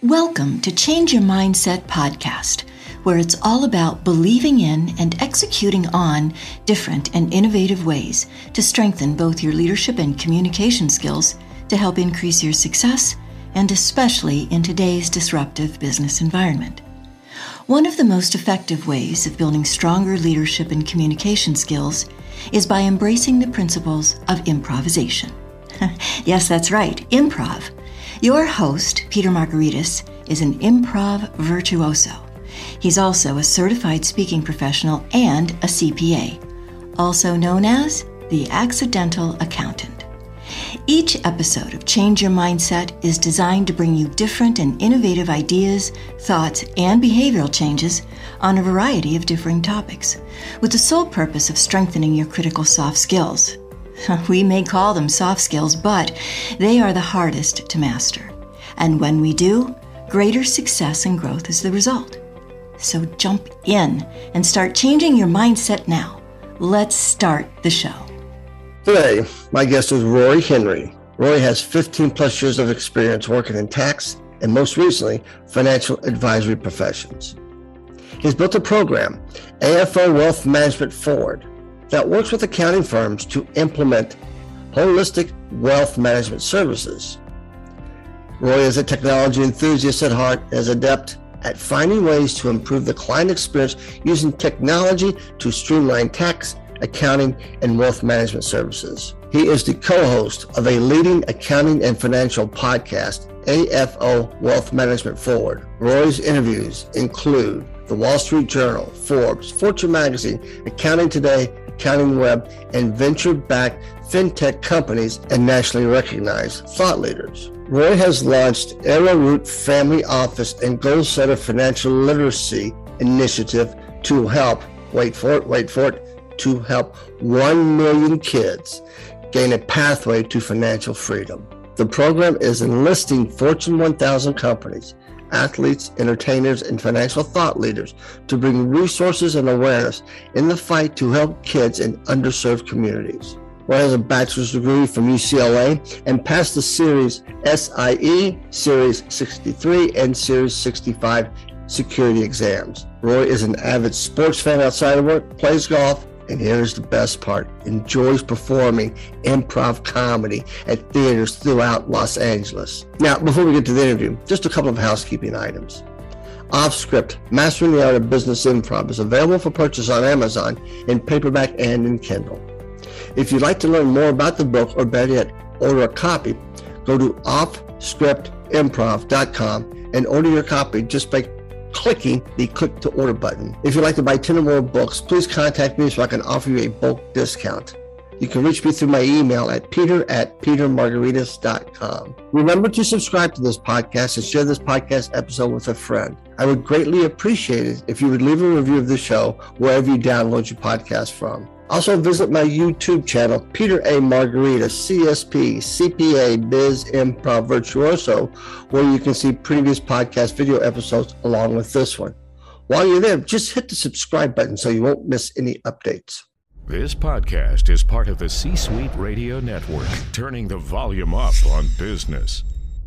Welcome to Change Your Mindset podcast, where it's all about believing in and executing on different and innovative ways to strengthen both your leadership and communication skills to help increase your success, and especially in today's disruptive business environment. One of the most effective ways of building stronger leadership and communication skills is by embracing the principles of improvisation. Yes, that's right, improv. Your host, Peter Margaritis, is an improv virtuoso. He's also a certified speaking professional and a CPA, also known as the Accidental Accountant. Each episode of Change Your Mindset is designed to bring you different and innovative ideas, thoughts, and behavioral changes on a variety of differing topics, with the sole purpose of strengthening your critical soft skills. We may call them soft skills, but they are the hardest to master. And when we do, greater success and growth is the result. So jump in and start changing your mindset now. Let's start the show. Today, my guest is Rory Henry. Rory has 15 plus years of experience working in tax and most recently, financial advisory professions. He's built a program, AFO Wealth Management Forward, that works with accounting firms to implement holistic wealth management services. Rory is a technology enthusiast at heart and is adept at finding ways to improve the client experience using technology to streamline tax, accounting, and wealth management services. He is the co-host of a leading accounting and financial podcast, AFO Wealth Management Forward. Rory's interviews include the Wall Street Journal, Forbes, Fortune Magazine, Accounting Today, Accounting Web, and venture-backed fintech companies and nationally recognized thought leaders. Rory has launched Arrowroot Family Office and Goal Setter Financial Literacy Initiative to help, wait for it, to help 1 million kids gain a pathway to financial freedom. The program is enlisting Fortune 1000 companies, athletes, entertainers, and financial thought leaders to bring resources and awareness in the fight to help kids in underserved communities. Rory has a bachelor's degree from UCLA and passed the Series SIE, Series 63, and Series 65 security exams. Rory is an avid sports fan outside of work, plays golf, and here's the best part, enjoys performing improv comedy at theaters throughout Los Angeles. Now, before we get to the interview, just a couple of housekeeping items. Off Script, Mastering the Art of Business Improv is available for purchase on Amazon in paperback and in Kindle. If you'd like to learn more about the book, or better yet, order a copy, go to offscriptimprov.com and order your copy just by clicking the click to order button. If you'd like to buy 10 or more books, please contact me so I can offer you a bulk discount. You can reach me through my email at peter@petermargaritis.com. Remember to subscribe to this podcast and share this podcast episode with a friend. I would greatly appreciate it if you would leave a review of the show wherever you download your podcast from. Also visit my YouTube channel, Peter A. Margaritis, CSP, CPA, Biz Improv Virtuoso, where you can see previous podcast video episodes along with this one. While you're there, just hit the subscribe button so you won't miss any updates. This podcast is part of the C-Suite Radio Network, turning the volume up on business.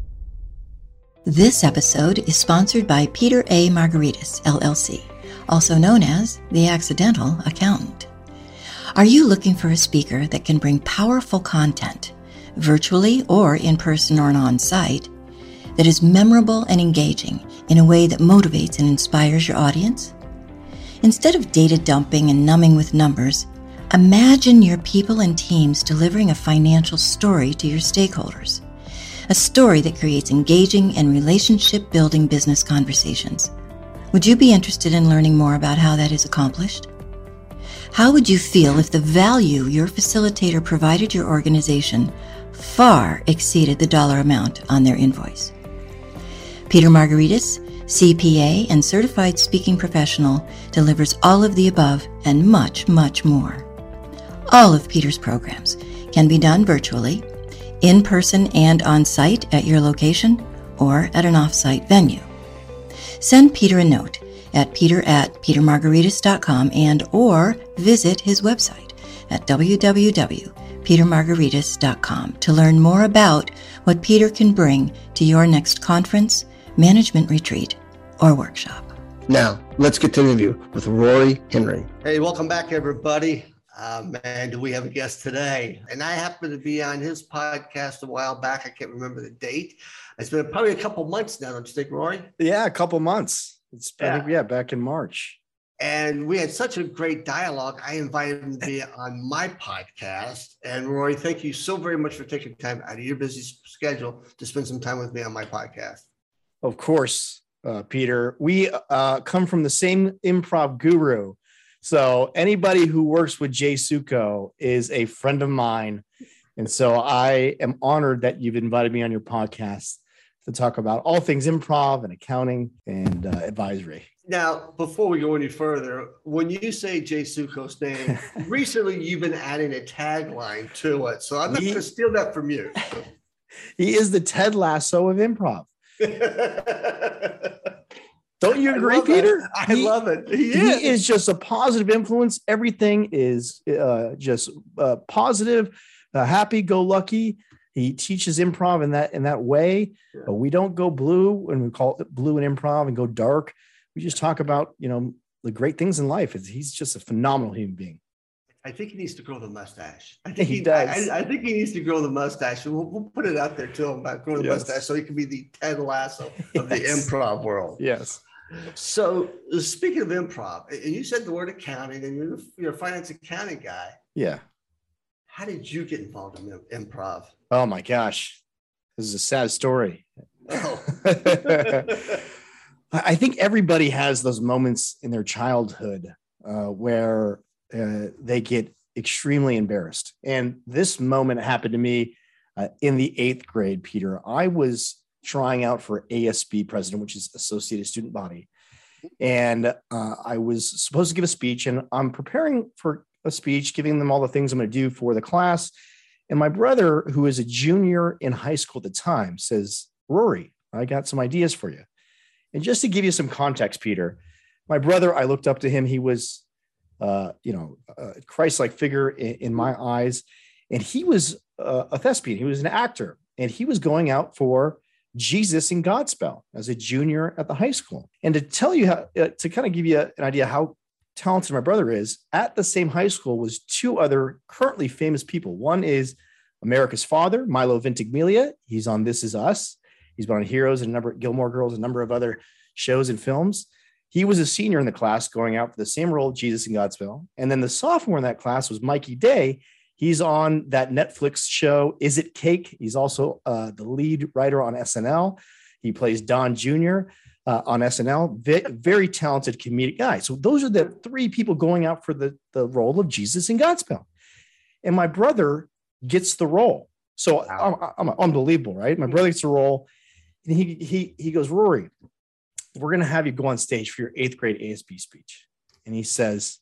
This episode is sponsored by Peter A. Margaritis, LLC, also known as the Accidental Accountant. Are you looking for a speaker that can bring powerful content, virtually or in person or on-site, that is memorable and engaging in a way that motivates and inspires your audience? Instead of data dumping and numbing with numbers, imagine your people and teams delivering a financial story to your stakeholders, a story that creates engaging and relationship-building business conversations. Would you be interested in learning more about how that is accomplished? How would you feel if the value your facilitator provided your organization far exceeded the dollar amount on their invoice? Peter Margaritis, CPA and certified speaking professional, delivers all of the above and much, much more. All of Peter's programs can be done virtually, in person and on site at your location, or at an off-site venue. Send Peter a note at peter@petermargaritis.com and or visit his website at www.petermargaritis.com to learn more about what Peter can bring to your next conference, management retreat, or workshop. Now, let's get to the interview with Rory Henry. Hey, welcome back, everybody. Man, do we have a guest today? And I happen to be on his podcast a while back. I can't remember the date. It's been probably a couple months now, don't you think, Rory? Yeah, a couple months. I think back in March. And we had such a great dialogue. I invited him to be on my podcast. And Rory, thank you so very much for taking time out of your busy schedule to spend some time with me on my podcast. Of course, Peter. We come from the same improv guru. So anybody who works with Jay Suko is a friend of mine. And so I am honored that you've invited me on your podcast to talk about all things improv and accounting and advisory. Now, before we go any further, when you say Jay Suko's name, recently you've been adding a tagline to it. So I'm not going to steal that from you. He is the Ted Lasso of improv. Don't you agree, Peter? I love it. He is just a positive influence. Everything is just positive, happy-go-lucky. He teaches improv in that way. Yeah. But we don't go blue, and we call it blue in improv, and go dark. We just talk about, the great things in life. He's just a phenomenal human being. I think he needs to grow the mustache. I think he does. I think he needs to grow the mustache. We'll put it out there to him about growing the mustache so he can be the Ted Lasso of the improv world. Yes. So speaking of improv, and you said the word accounting, and you're a finance accounting guy. Yeah. How did you get involved in improv? Oh my gosh. This is a sad story. Oh. I think everybody has those moments in their childhood where they get extremely embarrassed. And this moment happened to me in the 8th grade, Peter. I was trying out for ASB president, which is Associated Student Body. And I was supposed to give a speech, and I'm preparing for a speech, giving them all the things I'm going to do for the class. And my brother, who is a junior in high school at the time, says, "Rory, I got some ideas for you." And just to give you some context, Peter, my brother, I looked up to him. He was, a Christ-like figure in my eyes. And he was a thespian. He was an actor. And he was going out for Jesus in Godspell as a junior at the high school. And to tell you how, to kind of give you an idea how talented my brother is, at the same high school was 2 other currently famous people. One is America's Father, Milo Ventimiglia. He's on This Is Us. He's been on Heroes and Gilmore Girls, a number of other shows and films. He was a senior in the class going out for the same role, Jesus in Godspell. And then the sophomore in that class was Mikey Day. He's on that Netflix show, Is It Cake? He's also the lead writer on SNL. He plays Don Jr. On SNL. Very talented comedic guy. So those are the 3 people going out for the role of Jesus in Godspell. And my brother gets the role. So I'm unbelievable, right? My brother gets the role. And he goes, "Rory, we're going to have you go on stage for your 8th grade ASB speech." And he says,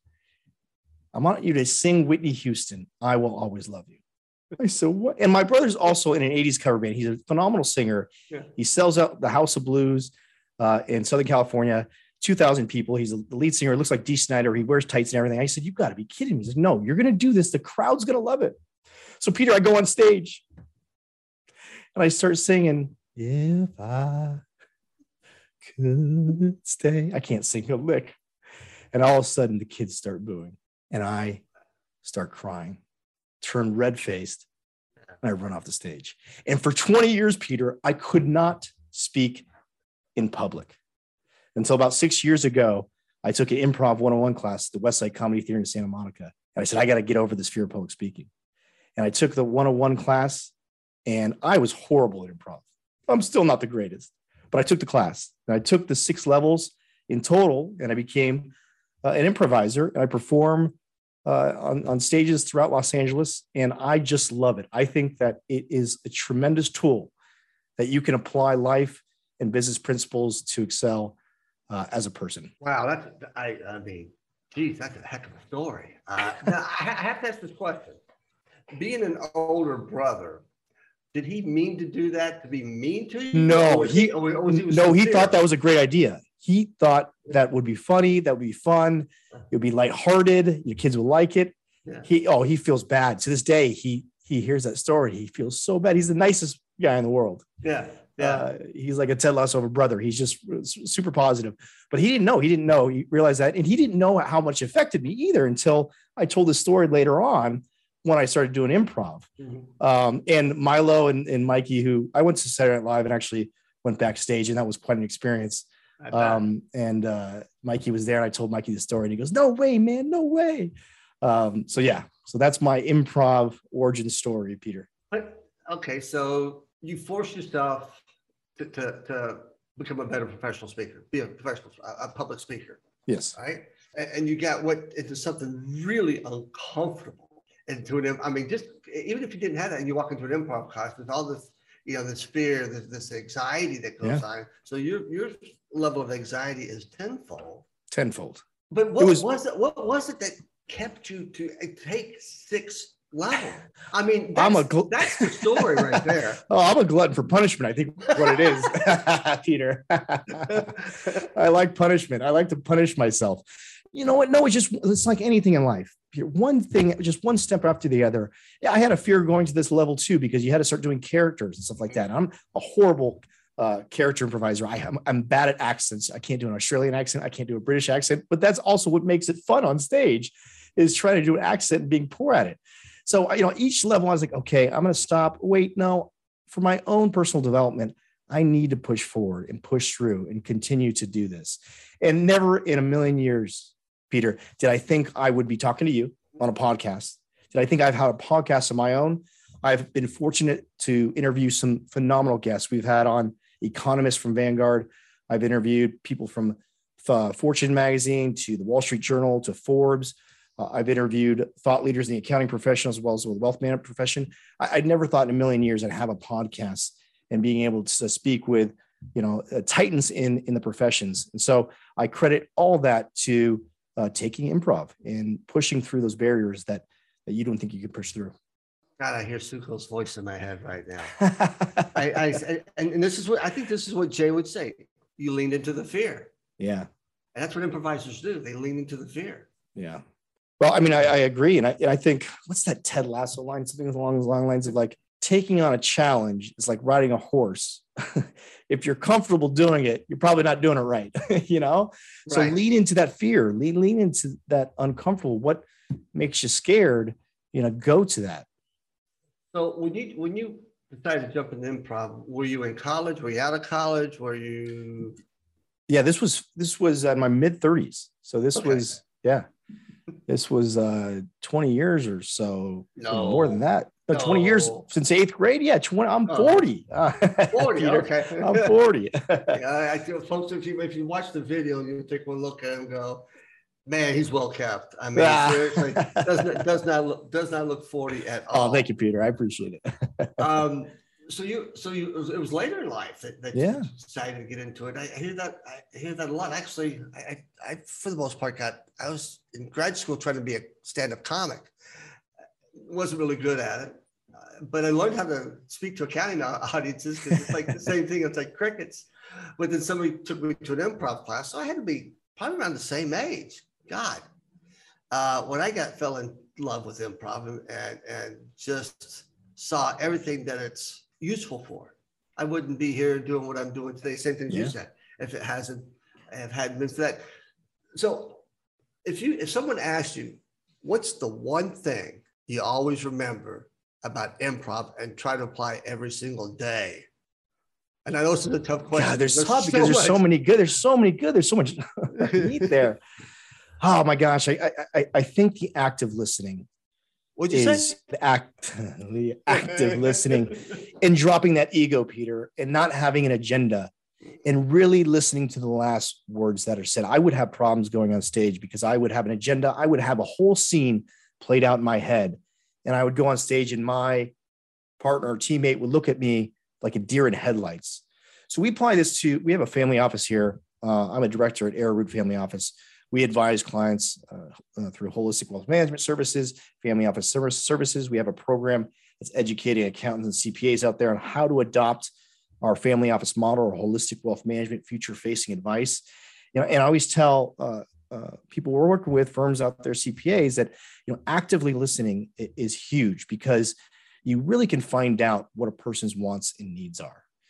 "I want you to sing Whitney Houston, I Will Always Love You." I said, "What?" And my brother's also in an 80s cover band. He's a phenomenal singer. Yeah. He sells out the House of Blues in Southern California, 2,000 people. He's the lead singer. It looks like Dee Snider. He wears tights and everything. I said, "You've got to be kidding me." He's like, "No, you're going to do this. The crowd's going to love it." So, Peter, I go on stage and I start singing, "If I could stay." I can't sing a lick. And all of a sudden, the kids start booing. And I start crying, turn red-faced, and I run off the stage. And for 20 years, Peter, I could not speak in public. Until about 6 years ago, I took an improv 101 class at the Westside Comedy Theater in Santa Monica. And I said, I got to get over this fear of public speaking. And I took the 101 class, and I was horrible at improv. I'm still not the greatest, but I took the class. And I took the 6 levels in total, and I became an improviser. And I perform on stages throughout Los Angeles, and I just love it. I think that it is a tremendous tool that you can apply life and business principles to excel as a person. Wow, I mean, geez, that's a heck of a story. Now, I have to ask this question. Being an older brother, did he mean to do that to be mean to you? No, he thought that was a great idea. He thought that would be funny, that would be fun, it would be lighthearted, your kids would like it. Yeah. He feels bad. To this day, he hears that story. He feels so bad. He's the nicest guy in the world. Yeah. He's like a Ted Lasso of a brother. He's just super positive, but he didn't know. He realized that. And he didn't know how much it affected me either until I told the story later on when I started doing improv. And Milo and Mikey, who I went to Saturday Night Live and actually went backstage, and that was quite an experience. Mikey was there, and I told Mikey the story, and he goes, "No way, man, no way." So that's my improv origin story, Peter. But okay, so you force yourself to become a better professional speaker, be a public speaker. Yes. Right. And you got into something really uncomfortable into an, I mean, just even if you didn't have that and you walk into an improv class with all this, this fear, this anxiety that goes on. So your level of anxiety is tenfold. But what was it that kept you to take 6 level? I mean, that's the story right there. I'm a glutton for punishment, I think what it is, Peter. I like punishment. I like to punish myself. You know what? No, it's like anything in life. One thing, just one step after the other. Yeah, I had a fear going to this level too, because you had to start doing characters and stuff like that. I'm a horrible character improviser. I'm bad at accents. I can't do an Australian accent. I can't do a British accent, but that's also what makes it fun on stage, is trying to do an accent and being poor at it. So, each level I was like, okay, I'm going to stop. Wait, no, for my own personal development, I need to push forward and push through and continue to do this. And never in a million years, Peter, did I think I would be talking to you on a podcast. Did I think I've had a podcast of my own? I've been fortunate to interview some phenomenal guests. We've had on economists from Vanguard. I've interviewed people from Fortune magazine to the Wall Street Journal to Forbes. I've interviewed thought leaders in the accounting profession as well as the wealth management profession. I'd never thought in a million years I'd have a podcast and being able to speak with, titans in the professions. And so I credit all that to taking improv and pushing through those barriers that you don't think you can push through. God, I hear Suko's voice in my head right now. And this is what I think. This is what Jay would say. You leaned into the fear. Yeah, and that's what improvisers do. They lean into the fear. Yeah. Well, I mean, I agree, and I think, what's that Ted Lasso line? Something along the lines of like, taking on a challenge is like riding a horse. If you're comfortable doing it, you're probably not doing it right. So lean into that fear, lean into that uncomfortable. What makes you scared? Go to that. So when you decided to jump into improv, were you in college? Were you out of college? Were you? Yeah, this was in my mid 30s. So this was 20 years or so. No, more than that. No, 20 years since 8th grade. Yeah, 20. I'm 40. 40. Peter, okay, I'm 40. I feel, folks, if you watch the video, you take one look at him and go, man, he's well kept. I mean, seriously, does not look 40 at all. Oh, thank you, Peter. I appreciate it. So it was later in life that you decided to get into it. I hear that a lot. Actually, I for the most part I was in grad school trying to be a stand-up comic. Wasn't really good at it, but I learned how to speak to accounting audiences because it's like the same thing. It's like crickets. But then somebody took me to an improv class, so I had to be probably around the same age. God, when I fell in love with improv and just saw everything that it's useful for, I wouldn't be here doing what I'm doing today. Same thing you said, if it hadn't been for that. So if someone asked you, what's the one thing you always remember about improv and try to apply every single day? And I know this is a tough question. God, there's so many good. There's so much meat there. Oh my gosh. I think the active listening. What'd you say? The active listening and dropping that ego, Peter, and not having an agenda and really listening to the last words that are said. I would have problems going on stage because I would have an agenda. I would have a whole scene played out in my head. And I would go on stage and my partner or teammate would look at me like a deer in headlights. So we apply this we have a family office here. I'm a director at Arrowroot Family Office. We advise clients through holistic wealth management services, family office services. We have a program that's educating accountants and CPAs out there on how to adopt our family office model or holistic wealth management, future-facing advice. And I always tell people we're working with, firms out there, CPAs, that actively listening is huge because you really can find out what a person's wants and needs are.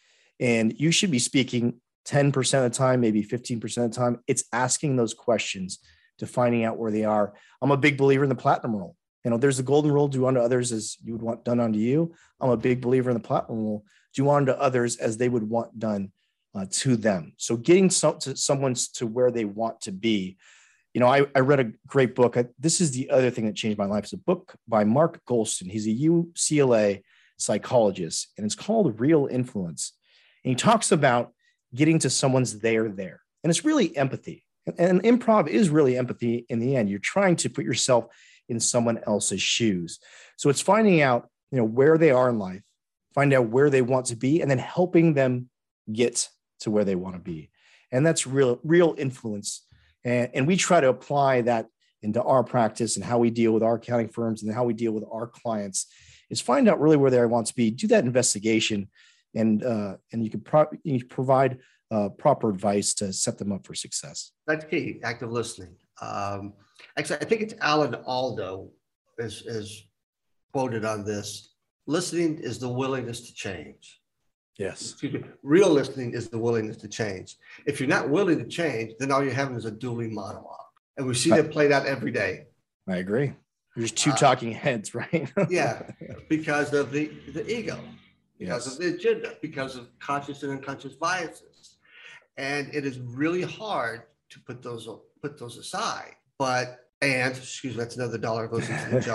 And you should be speaking 10% of the time, maybe 15% of the time. It's asking those questions to finding out where they are. I'm a big believer in the platinum rule. There's the golden rule, do unto others as you would want done unto you. I'm a big believer in the platinum rule, do unto others as they would want done to them. So getting someone to where they want to be. I read a great book. This is the other thing that changed my life. It's a book by Mark Goldstein. He's a UCLA psychologist, and it's called Real Influence. And he talks about getting to someone's there. And it's really empathy. And improv is really empathy in the end. You're trying to put yourself in someone else's shoes. So it's finding out, where they are in life, find out where they want to be, and then helping them get to where they want to be. And that's real influence. And we try to apply that into our practice and how we deal with our accounting firms and how we deal with our clients is find out really where they want to be, do that investigation, and you can provide proper advice to set them up for success. That's key, active listening. Actually, I think it's Alan Aldo is quoted on this. Listening is the willingness to change. Yes. Excuse me. Real listening is the willingness to change. If you're not willing to change, then all you're having is a dueling monologue. And we see that played out every day. I agree. There's two talking heads, right? Yeah, because of the ego, because Yes. of the agenda, because of conscious and unconscious biases. And it is really hard to put those aside. Excuse me, that's another dollar goes into the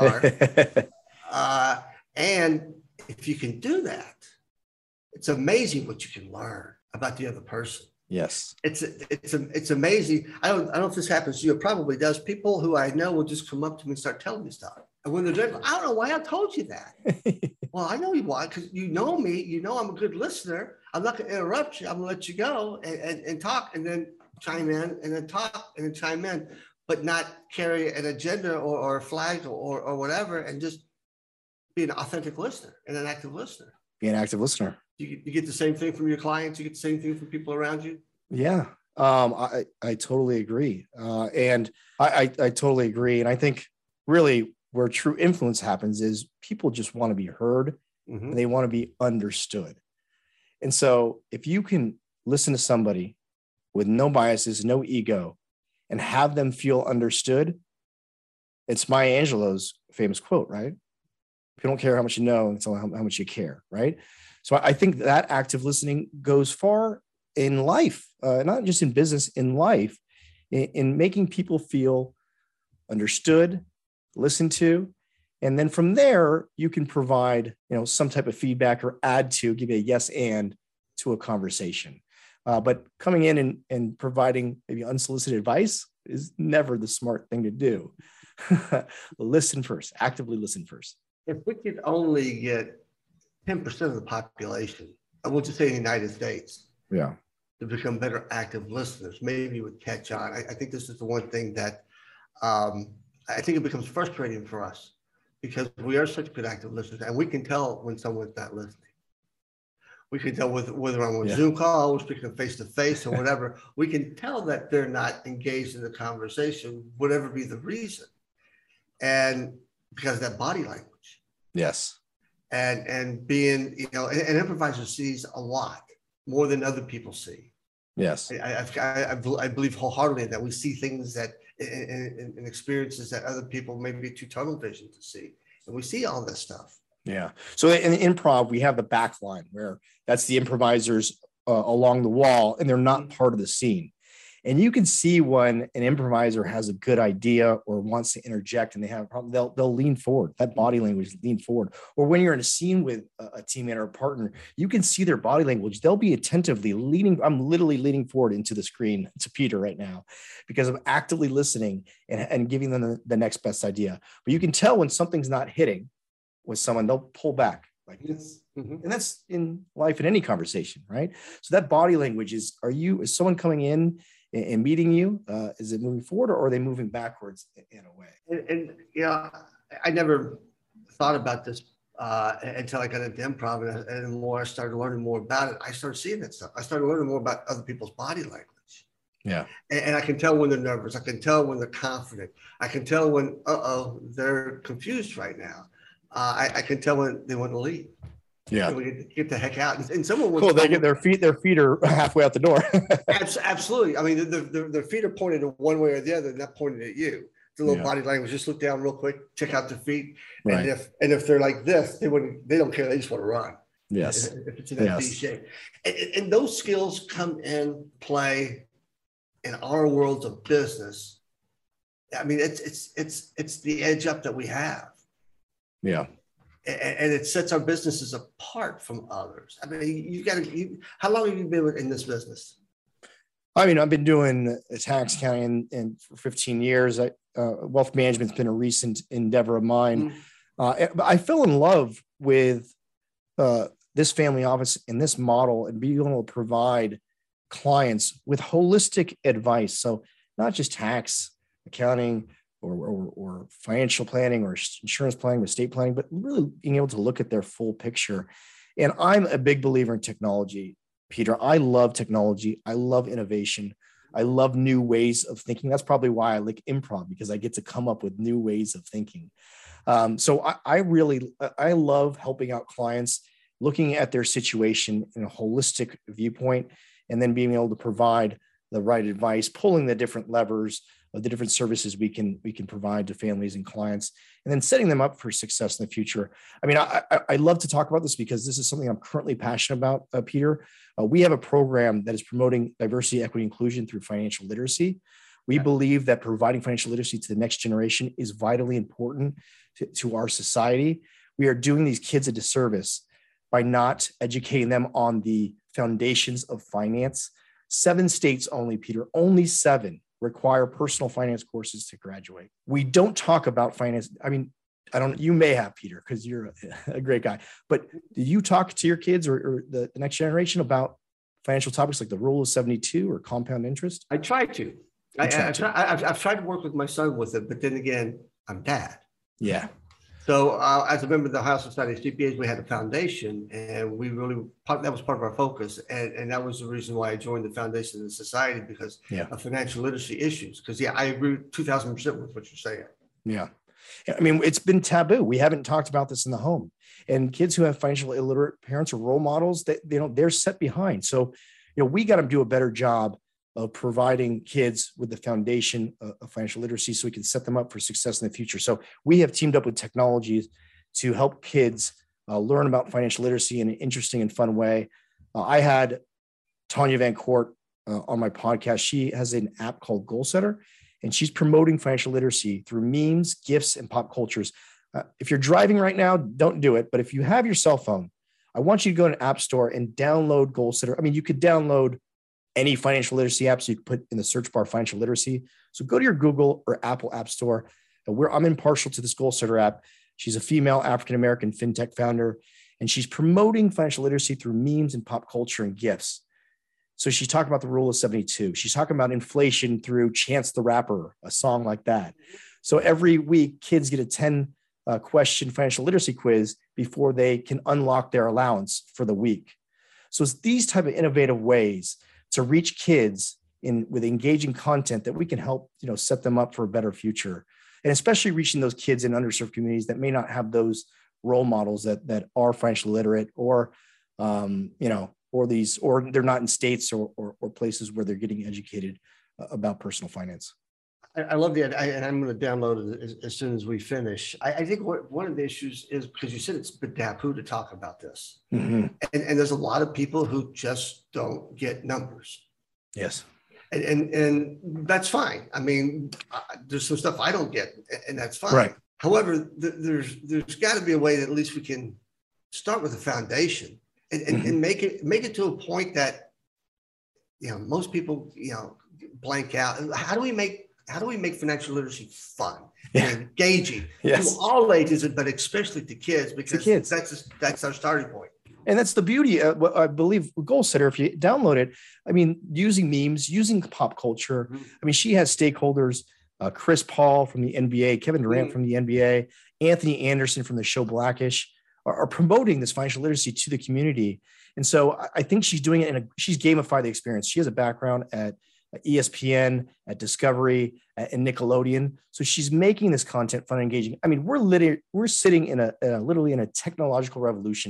jar. And if you can do that, it's amazing what you can learn about the other person. Yes. It's amazing. I don't know if this happens to you. It probably does. People who I know will just come up to me and start telling me stuff. And when they're done, I don't know why I told you that. Well, I know you why, because you know me. You know I'm a good listener. I'm not going to interrupt you. I'm going to let you go and talk and then chime in and then talk and then chime in, but not carry an agenda or a flag or whatever, and just be an authentic listener and an active listener. Be an active listener. You get the same thing from your clients. You get the same thing from people around you. Yeah, I totally agree. And I totally agree. And I think really where true influence happens is people just want to be heard and they want to be understood. And so if you can listen to somebody with no biases, no ego, and have them feel understood, it's Maya Angelou's famous quote, right? If you don't care how much you know, it's only how much you care, right? So I think that active listening goes far in life, not just in business, in life, in making people feel understood, listened to. And then from there, you can provide, some type of feedback or add to, give you a yes and to a conversation. But coming in and providing maybe unsolicited advice is never the smart thing to do. Listen first, actively listen first. If we could only get 10% of the population, I will just say in the United States, Yeah, to become better active listeners, maybe would catch on. I think this is the one thing that I think it becomes frustrating for us because we are such good active listeners, and we can tell when someone's not listening. We can tell whether I'm on a Zoom call, we're speaking face to face or whatever. We can tell that they're not engaged in the conversation, whatever be the reason. And because of that body language. yes, and being, an improviser sees a lot more than other people see. yes, I believe wholeheartedly that we see things that and experiences that other people may be too tunnel vision to see, and we see all this stuff. yeah. So in improv, we have the back line where that's the improvisers along the wall, and they're not part of the scene. And you can see when an improviser has a good idea or wants to interject and they have a problem, they'll lean forward. That body language, lean forward. Or when you're in a scene with a teammate or a partner, you can see their body language. They'll be attentively leaning. I'm literally leaning forward into the screen to Peter right now because I'm actively listening and giving them the next best idea. But you can tell when something's not hitting with someone, they'll pull back like this. And that's in life in any conversation, right? So that body language is someone coming in and meeting you? Is it moving forward or are they moving backwards in a way? And I never thought about this until I got into improv and the more I started learning more about it, I started seeing that stuff. I started learning more about other people's body language. Yeah. And I can tell when they're nervous. I can tell when they're confident. I can tell when, they're confused right now. I can tell when they want to leave. Yeah. And we get the heck out. And someone was cool. They get their feet are halfway out the door. Absolutely. I mean, their feet are pointed in one way or the other, not pointed at you. The little body language, just look down real quick, check out their feet. Right. And if they're like this, they don't care. They just want to run. Yes. If it's in that V shape. And those skills come in play in our worlds of business. I mean, it's the edge up that we have. Yeah. And it sets our businesses apart from others. I mean, how long have you been in this business? I mean, I've been doing tax accounting and for 15 years. Wealth management's been a recent endeavor of mine. I fell in love with this family office and this model and being able to provide clients with holistic advice. So not just tax, accounting, or financial planning or insurance planning, estate planning, but really being able to look at their full picture. And I'm a big believer in technology, Peter. I love technology. I love innovation. I love new ways of thinking. That's probably why I like improv, because I get to come up with new ways of thinking. So I love helping out clients, looking at their situation in a holistic viewpoint, and then being able to provide the right advice, pulling the different levers of the different services we can provide to families and clients, and then setting them up for success in the future. I mean, I love to talk about this because this is something I'm currently passionate about, Peter. We have a program that is promoting diversity, equity, inclusion through financial literacy. We believe that providing financial literacy to the next generation is vitally important to our society. We are doing these kids a disservice by not educating them on the foundations of finance. 7 states only, Peter, only 7 require personal finance courses to graduate. We don't talk about finance. I mean, you may have, Peter, because you're a great guy, but do you talk to your kids or the next generation about financial topics like the rule of 72 or compound interest? I try to. I've tried to work with my son with it, but then again, I'm dad. Yeah. So as a member of the Ohio Society of CPAs, we had a foundation, and that was part of our focus. And that was the reason why I joined the foundation of the society, because of financial literacy issues. Because I agree 2000% with what you're saying. Yeah. I mean, it's been taboo. We haven't talked about this in the home, and kids who have financially illiterate parents or role models, they're set behind. So, we got to do a better job of providing kids with the foundation of financial literacy so we can set them up for success in the future. So we have teamed up with technologies to help kids learn about financial literacy in an interesting and fun way. I had Tanya Van Court on my podcast. She has an app called Goal Setter, and she's promoting financial literacy through memes, GIFs, and pop cultures. If you're driving right now, don't do it. But if you have your cell phone, I want you to go to an app store and download Goal Setter. I mean, you could download any financial literacy apps. You can put in the search bar financial literacy. So go to your Google or Apple app store. I'm impartial to this Goal Setter app. She's a female African-American fintech founder, and she's promoting financial literacy through memes and pop culture and GIFs. So she's talking about the rule of 72. She's talking about inflation through Chance the Rapper, a song like that. So every week, kids get a 10 question financial literacy quiz before they can unlock their allowance for the week. So it's these type of innovative ways to reach kids with engaging content that we can help, set them up for a better future. And especially reaching those kids in underserved communities that may not have those role models that are financially literate or they're not in states or places where they're getting educated about personal finance. I love the idea, and I'm going to download it as soon as we finish. I think one of the issues is because you said it's a bit taboo to talk about this. Mm-hmm. And there's a lot of people who just don't get numbers. Yes. And that's fine. I mean, there's some stuff I don't get, and that's fine. Right. However, there's got to be a way that at least we can start with a foundation and make it to a point that, most people, blank out. How do we make financial literacy fun and engaging to all ages, but especially to kids, because that's our starting point. And that's the beauty of what I believe Goal Setter, if you download it, I mean, using memes, using pop culture. Mm-hmm. I mean, she has stakeholders, Chris Paul from the NBA, Kevin Durant from the NBA, Anthony Anderson from the show Blackish are promoting this financial literacy to the community. And so I think she's doing it she's gamified the experience. She has a background at ESPN, at Discovery, and Nickelodeon. So she's making this content fun and engaging. I mean, we're sitting in literally in a technological revolution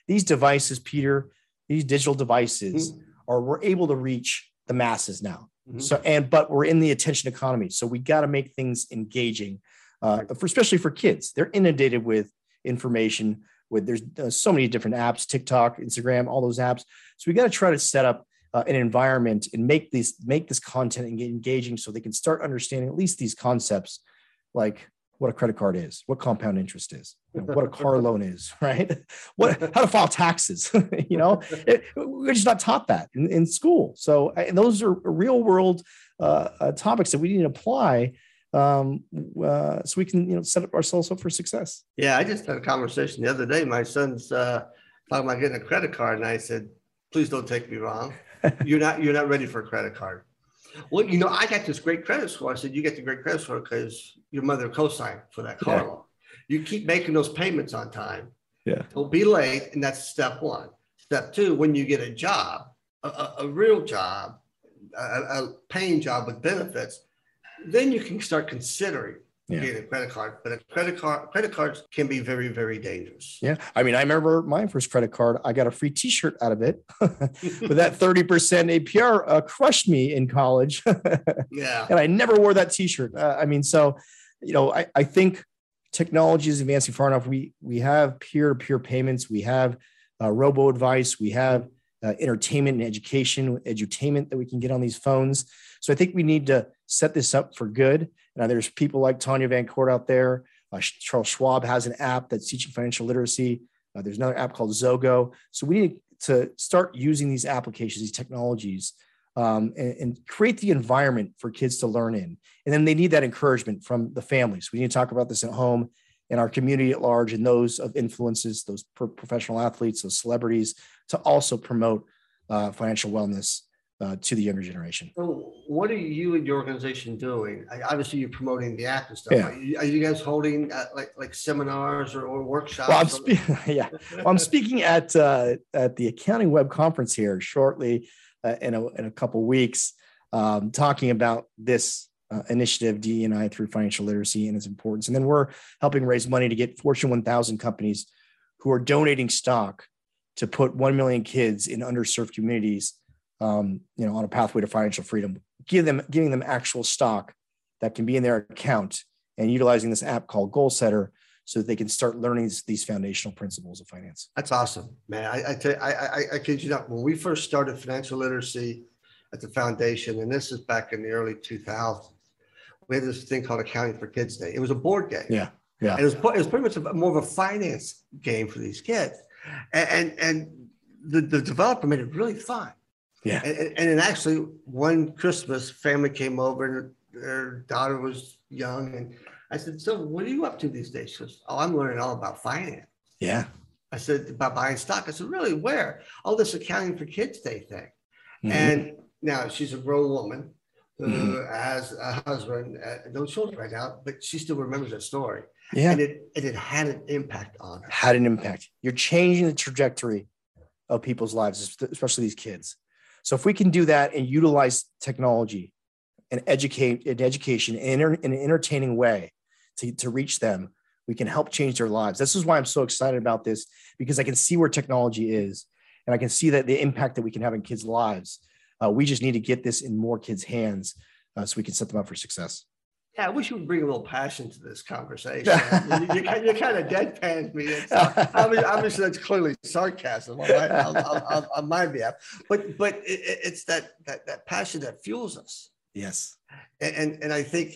these devices, Peter, these digital devices we're able to reach the masses now. But we're in the attention economy. So we got to make things engaging, especially for kids. They're inundated with information. There's so many different apps, TikTok, Instagram, all those apps. So we got to try to set up an environment and make this content engaging so they can start understanding at least these concepts, like what a credit card is, what compound interest is, what a car loan is, right? How to file taxes. We're just not taught that in school. So and those are real world topics that we need to apply so we can set up ourselves up for success. Yeah, I just had a conversation the other day. My son's talking about getting a credit card, and I said, "Please don't take me wrong. You're not ready for a credit card." Well, I got this great credit score. I said, "You get the great credit score because your mother co-signed for that car loan. You keep making those payments on time. Yeah, don't be late." And that's step one. Step two: when you get a job, a real job, a paying job with benefits, then you can start considering getting a credit card. But credit cards can be very, very dangerous. Yeah. I mean, I remember my first credit card, I got a free t-shirt out of it, but that 30% APR crushed me in college. Yeah. And I never wore that t-shirt. I think technology is advancing far enough. We have peer-to-peer payments. We have robo advice. We have entertainment and edutainment that we can get on these phones. So I think we need to set this up for good. Now, there's people like Tanya Van Court out there. Charles Schwab has an app that's teaching financial literacy. There's another app called Zogo. So we need to start using these applications, these technologies, and create the environment for kids to learn in. And then they need that encouragement from the families. We need to talk about this at home, in our community at large, and those of influences, those professional athletes, those celebrities, to also promote financial wellness to the younger generation. So what are you and your organization doing? Obviously, you're promoting the app and stuff. Yeah. Are you guys holding like seminars or workshops? Well, I'm speaking at the Accounting Web Conference here shortly in a couple of weeks, talking about this initiative, DE&I through financial literacy and its importance. And then we're helping raise money to get Fortune 1000 companies who are donating stock to put 1 million kids in underserved communities on a pathway to financial freedom, giving them actual stock that can be in their account, and utilizing this app called Goal Setter so that they can start learning these foundational principles of finance. That's awesome, man. I kid you not. When we first started financial literacy at the foundation, and this is back in the early 2000s, we had this thing called Accounting for Kids Day. It was a board game. Yeah. And it was pretty much more of a finance game for these kids, and the developer made it really fun. Yeah. And then actually one Christmas, family came over and their daughter was young. And I said, "So what are you up to these days?" She goes, "Oh, I'm learning all about finance." Yeah. I said, "About buying stock?" I said, "Really? Where?" "Oh, this Accounting for Kids Day thing." Mm-hmm. And now she's a grown woman who has a husband, no children right now, but she still remembers that story. Yeah. And it had an impact on her. Had an impact. You're changing the trajectory of people's lives, especially these kids. So if we can do that and utilize technology and education in an entertaining way to reach them, we can help change their lives. This is why I'm so excited about this, because I can see where technology is, and I can see that the impact that we can have in kids' lives. We just need to get this in more kids' hands so we can set them up for success. Yeah, I wish you would bring a little passion to this conversation. you kind of deadpanned me. Obviously, that's clearly sarcasm on my behalf. But it's that passion that fuels us. Yes. And I think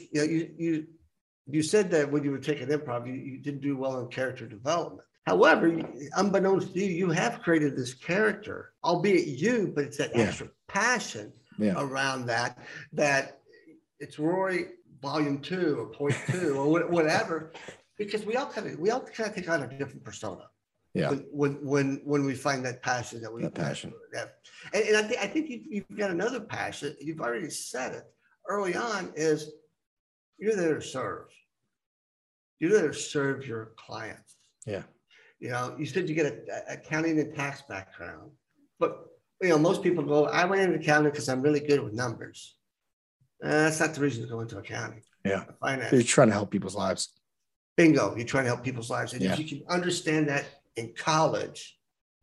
you said that when you were taking improv, you didn't do well in character development. However, unbeknownst to you, you have created this character, albeit you, but it's that extra passion around that it's Rory Volume 2 or Point 2 or whatever, because we all kind of take on a different persona. Yeah. When we find that passion that we passion. And I think you've got another passion. You've already said it early on. Is you're there to serve. You're there to serve your clients. Yeah. You said you get an accounting and tax background, but most people go, "I went into accounting because I'm really good with numbers." That's not the reason to go into accounting. Yeah. Finance. You're trying to help people's lives. Bingo. You're trying to help people's lives. And if you can understand that in college,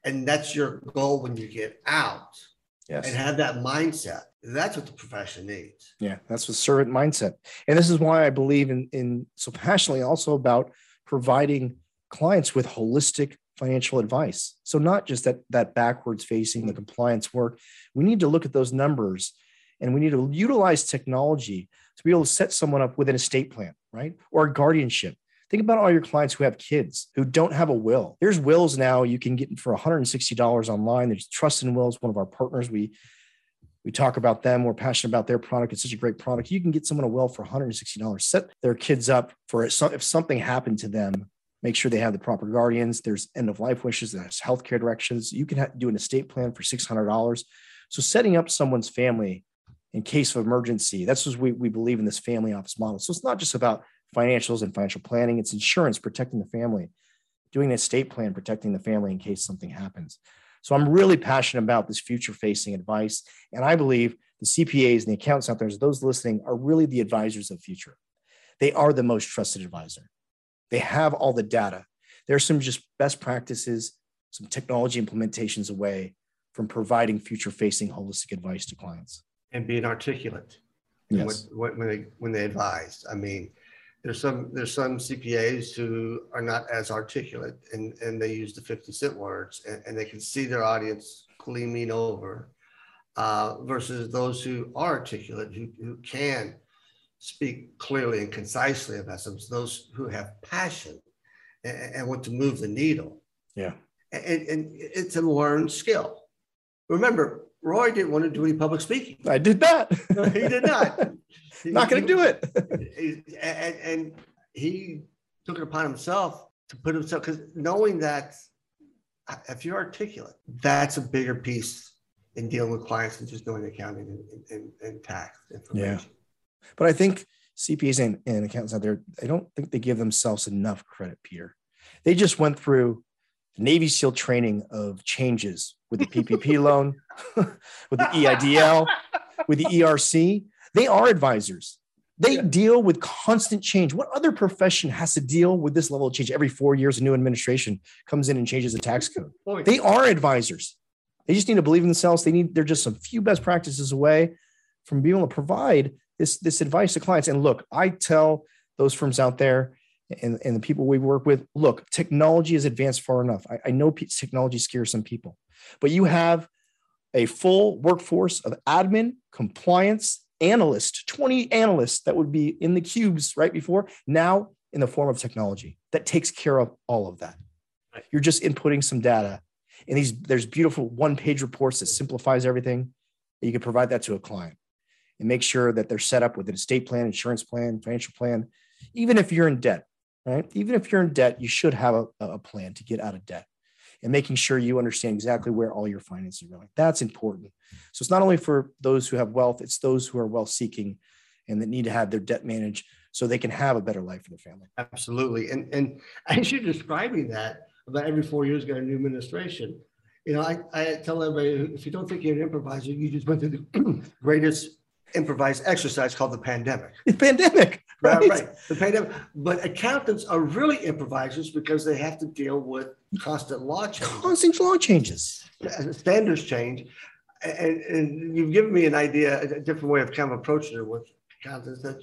and that's your goal when you get out. Yes. And have that mindset. That's what the profession needs. Yeah, that's what servant mindset. And this is why I believe in so passionately also about providing clients with holistic financial advice. So not just that backwards facing, the compliance work. We need to look at those numbers, and we need to utilize technology to be able to set someone up with an estate plan, right? Or a guardianship. Think about all your clients who have kids who don't have a will. There's wills now you can get for $160 online. There's Trust and Wills, one of our partners. We talk about them. We're passionate about their product. It's such a great product. You can get someone a will for $160. Set their kids up for it. So if something happened to them, make sure they have the proper guardians. There's end of life wishes. There's healthcare directions. You can do an estate plan for $600. So setting up someone's family in case of emergency, that's what we believe in, this family office model. So it's not just about financials and financial planning. It's insurance, protecting the family, doing an estate plan, protecting the family in case something happens. So I'm really passionate about this future-facing advice. And I believe the CPAs and the accountants out there, those listening, are really the advisors of the future. They are the most trusted advisor. They have all the data. There's some just best practices, some technology implementations away from providing future-facing holistic advice to clients. And being articulate. Yes. When they advise. I mean, there's some CPAs who are not as articulate, and they use the 50-cent words, and they can see their audience gleaming over, versus those who are articulate, who can speak clearly and concisely about something, those who have passion and want to move the needle. Yeah. And it's a learned skill. Remember, Roy didn't want to do any public speaking. I did that. He did not. Not going to do it. And he took it upon himself to put himself, because knowing that if you're articulate, that's a bigger piece in dealing with clients than just knowing accounting and tax information. Yeah. But I think CPAs and accountants out there, I don't think they give themselves enough credit, Peter. They just went through Navy SEAL training of changes with the PPP loan, with the EIDL, with the ERC. They are advisors. They deal with constant change. What other profession has to deal with this level of change? Every 4 years, a new administration comes in and changes the tax code. They are advisors. They just need to believe in themselves. They're just some few best practices away from being able to provide this advice to clients. And look, I tell those firms out there and the people we work with, look, technology is advanced far enough. I know technology scares some people, but you have a full workforce of admin, compliance, analysts, 20 analysts that would be in the cubes right before, now in the form of technology that takes care of all of that. You're just inputting some data, and there's beautiful one-page reports that simplifies everything. You can provide that to a client and make sure that they're set up with an estate plan, insurance plan, financial plan. Even if you're in debt, right? Even if you're in debt, you should have a plan to get out of debt, and making sure you understand exactly where all your finances are going. That's important. So it's not only for those who have wealth, it's those who are wealth seeking and that need to have their debt managed so they can have a better life for their family. Absolutely. And as you're describing that, about every 4 years got a new administration. You know, I tell everybody, if you don't think you're an improviser, you just went through the greatest improvised exercise called the pandemic. The pandemic. Right. The pandemic. But accountants are really improvisers because they have to deal with constant law changes. Constant law changes. Standards change. And you've given me an idea, a different way of kind of approaching it with accountants that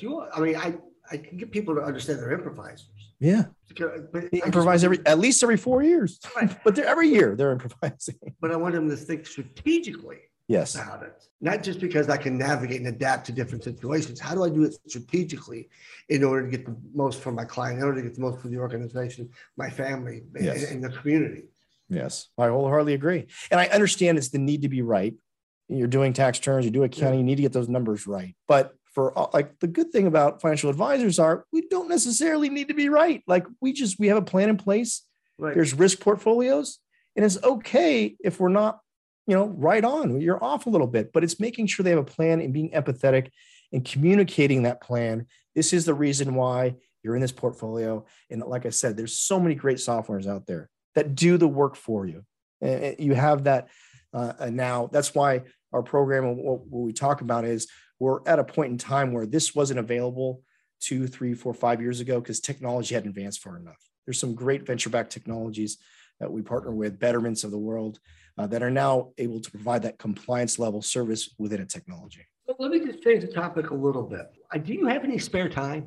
I can get people to understand they're improvisers. Yeah. But they improvise at least every 4 years. Right. But every year they're improvising. But I want them to think strategically. Yes. About it. Not just because I can navigate and adapt to different situations. How do I do it strategically in order to get the most from my client, in order to get the most from the organization, my family, yes. and the community? Yes, I wholeheartedly agree. And I understand it's the need to be right. You're doing tax returns, you do accounting, you need to get those numbers right. But for the good thing about financial advisors are we don't necessarily need to be right. Like we have a plan in place. Right. There's risk portfolios, and it's okay if we're not right on, you're off a little bit, but it's making sure they have a plan and being empathetic and communicating that plan. This is the reason why you're in this portfolio. And like I said, there's so many great softwares out there that do the work for you. And you have that now. That's why our program and what we talk about is we're at a point in time where this wasn't available 2, 3, 4, 5 years ago because technology hadn't advanced far enough. There's some great venture-backed technologies that we partner with, Betterments of the world, that are now able to provide that compliance level service within a technology. But let me just change the topic a little bit. Do you have any spare time?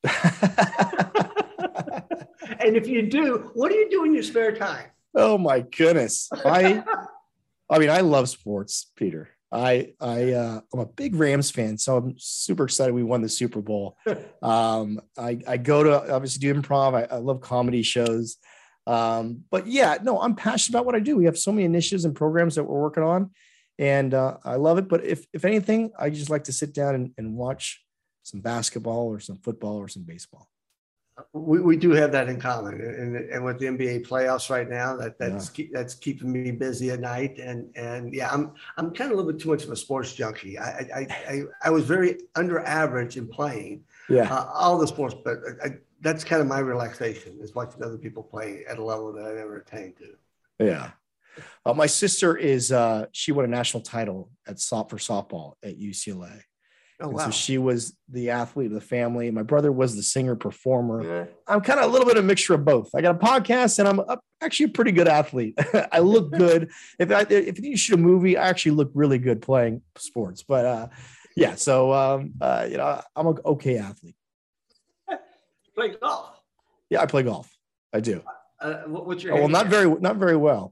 And if you do, what do you do in your spare time? Oh my goodness. I mean, I love sports, Peter. I'm a big Rams fan, so I'm super excited we won the Super Bowl. I go to obviously do improv. I love comedy shows. But yeah, no, I'm passionate about what I do. We have so many initiatives and programs that we're working on, and I love it. But if anything, I just like to sit down and watch some basketball or some football or some baseball. We do have that in common, and with the NBA playoffs right now, that's keeping me busy at night. And yeah, I'm kind of a little bit too much of a sports junkie. I was very under average in playing all the sports, but that's kind of my relaxation, is watching other people play at a level that I never attained to. Yeah, my sister she won a national title for softball at UCLA. Oh, wow. So she was the athlete of the family. My brother was the singer performer. Yeah. I'm kind of a little bit of a mixture of both. I got a podcast and I'm actually a pretty good athlete. I look good. If you shoot a movie, I actually look really good playing sports. But so I'm an okay athlete. Play golf? Yeah, I play golf. I do. What's your? Well, not very well.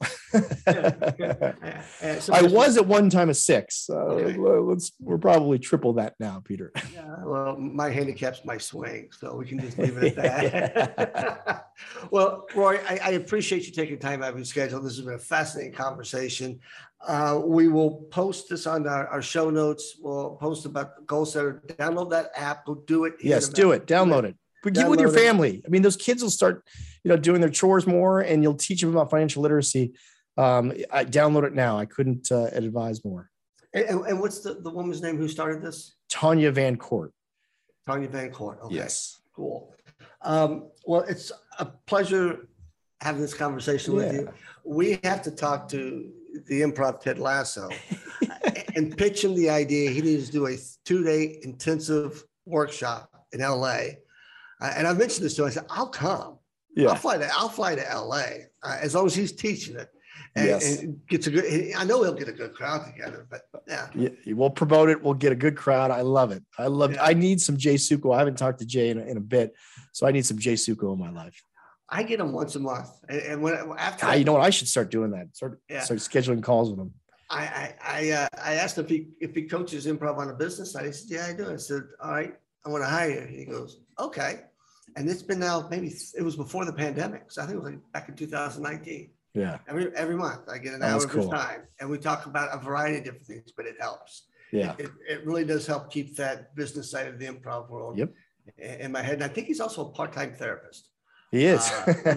I was at one time a 6. Okay. We're probably triple that now, Peter. Yeah, well, my handicap's my swing, so we can just leave it at that. Well, Roy, I appreciate you taking time out of your schedule. This has been a fascinating conversation. We will post this on our show notes. We'll post about Goal Setter. Download that app. Go do it. Yes, do it. Download it. But give it with your family. I mean, those kids will start, doing their chores more, and you'll teach them about financial literacy. I download it now. I couldn't advise more. And what's the woman's name who started this? Tanya Van Court. Tanya Van Court. Okay. Yes. Cool. Well, it's a pleasure having this conversation with you. We have to talk to the improv Ted Lasso and pitch him the idea. He needs to do a 2-day intensive workshop in LA. And I mentioned this to him. I said, I'll come. Yeah. I'll fly to LA as long as he's teaching it. And gets I know he'll get a good crowd together, but yeah. We'll promote it. We'll get a good crowd. I love it. I need some Jay Suko. I haven't talked to Jay in a bit, so I need some Jay Suko in my life. I get him once a month. And after you know what? I should start doing that. Start scheduling calls with him. I asked him if he coaches improv on a business side. He said, yeah, I do. I said, all right, I want to hire you. He goes, okay. And it's been now, maybe it was before the pandemic. So I think it was like back in 2019. Yeah. Every month I get an hour of his time, and we talk about a variety of different things, but it helps. Yeah. It really does help keep that business side of the improv world in my head. And I think he's also a part-time therapist. He is.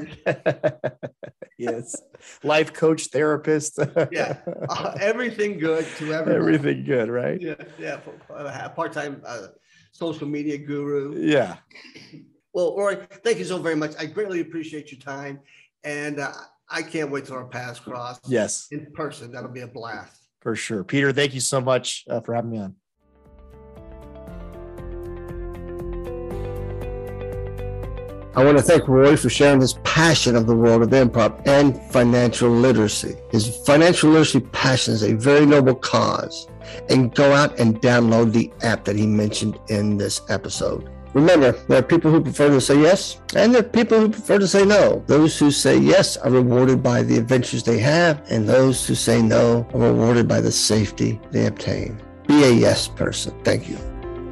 Yes. Life coach, therapist. Everything good to everyone. Everything good, right? Yeah. Part-time social media guru. Yeah. Well, Roy, thank you so very much. I greatly appreciate your time. And I can't wait till our paths cross. Yes. In person. That'll be a blast. For sure. Peter, thank you so much for having me on. I want to thank Roy for sharing his passion of the world of improv and financial literacy. His financial literacy passion is a very noble cause. And go out and download the app that he mentioned in this episode. Remember, there are people who prefer to say yes, and there are people who prefer to say no. Those who say yes are rewarded by the adventures they have, and those who say no are rewarded by the safety they obtain. Be a yes person. Thank you.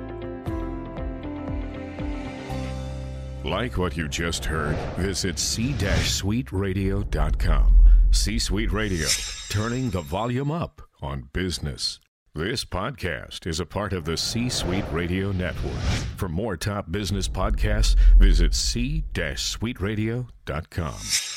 Like what you just heard, visit c-suiteradio.com. C-Suite Radio, turning the volume up on business. This podcast is a part of the C-Suite Radio Network. For more top business podcasts, visit c-suiteradio.com.